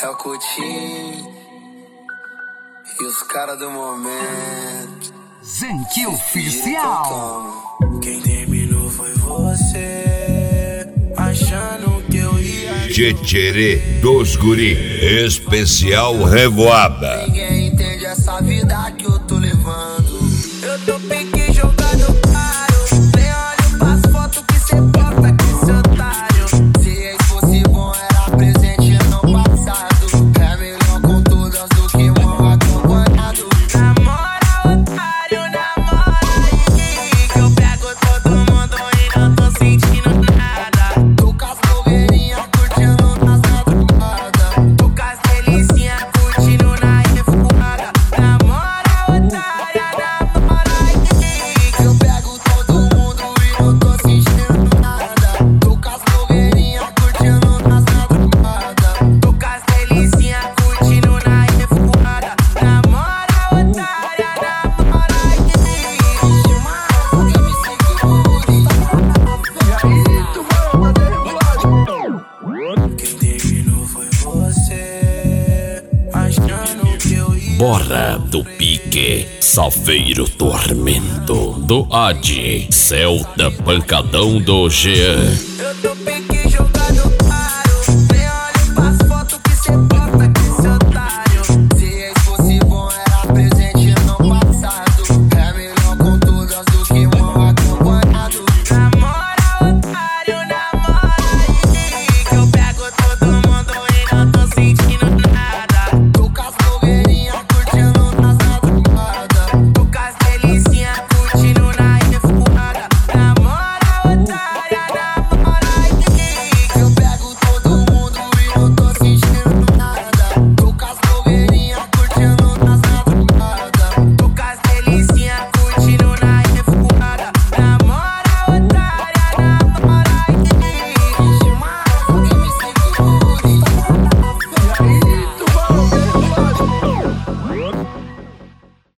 É o Coutinho e os caras do momento. Zenque Oficial. Quem terminou foi você, achando que eu ia. Tchetcherê dos guri, especial Revoada. Ninguém entende essa vida que eu tô levando. Eu tô pique jogando caro. Nem olho pras fotos que cê posta com esse otário. Se ex fosse bom era presente no passado. É melhor com todas do que mal acompanhado. Namora otário, namora aí, que eu pego todo mundo e não tô sentindo nada. Tô com as blogueirinhas curtindo nas madrugadas. Tô com as delicinhas curtindo na revoada. Namora otária, namora aí, que eu pego todo mundo e não tô sentindo nada. Tô com as blogueirinhas curtindo nas madrugadas. Tô com as delicinhas curtindo na revoada. Namora otária, namora aí. Alguém me Quem terminou foi você, achando que eu ia. Bora do pique, Salveiro Tormento do Adi, Celta Pancadão do Jean. Eu tô pique